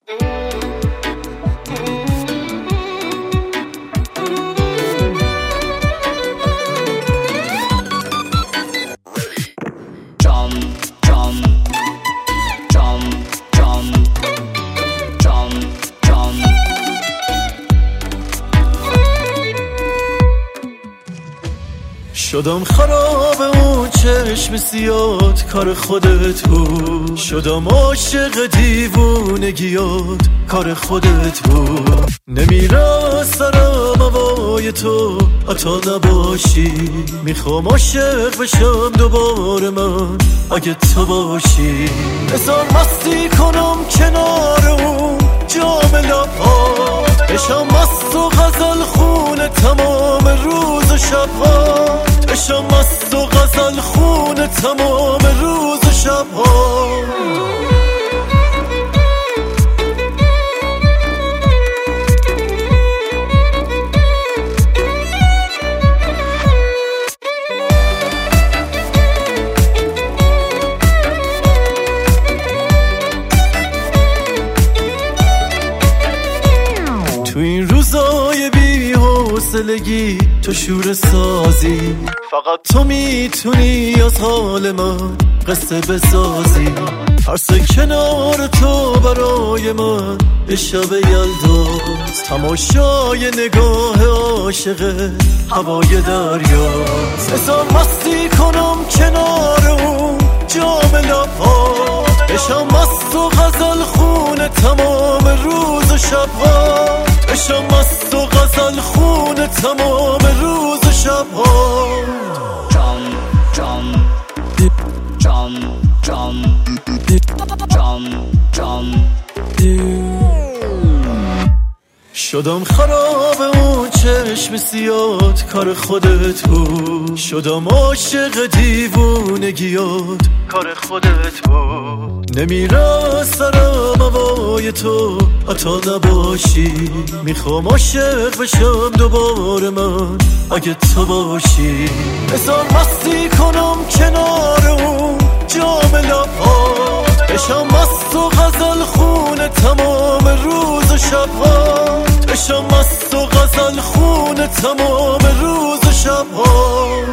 شدم خراب اون چشم سیاد کار خودت بود، شدم عاشق دیوونگیات کار خودت بود. نمیره سرم هوای تو عطا نباشی، میخوام عاشق بشم دوباره من اگه تو باشی. بذار مستی کنم کنار اون جام لبات، بشم مست و غزل خونه تمام روز و شب‌ها، بشم مست و غزل خونه تمام روز و شب‌ها. تو این روزای بی حوصلگی تو شور سازی، فقط تو میتونی از حال من قصه بسازی. ترس کنار تو برای من یه شب یلداست، تماشای نگاه عاشق هوای دریاست. بذار مستی کنم کنار اون جام لبات، بشم مست و غزل خونه تمام روز و شب‌ها، بشم مست و غزل خونه تمام روز و شب‌ها. جان جان جان جان جان جان شدم خراب اون چشم سیاد کار خودت بود، شدم عاشق دیوونگیات کار خودت بود. نمیره سرم هوای تو عطا نباشی، میخوام عاشق بشم دوباره من اگه تو باشی. بذار مستی کنم کنار اون جام لبات، بشم مست و غزل خونه تمام روز و شب‌ها، بشم مست و غزل خونه تمام روز و شب‌ها.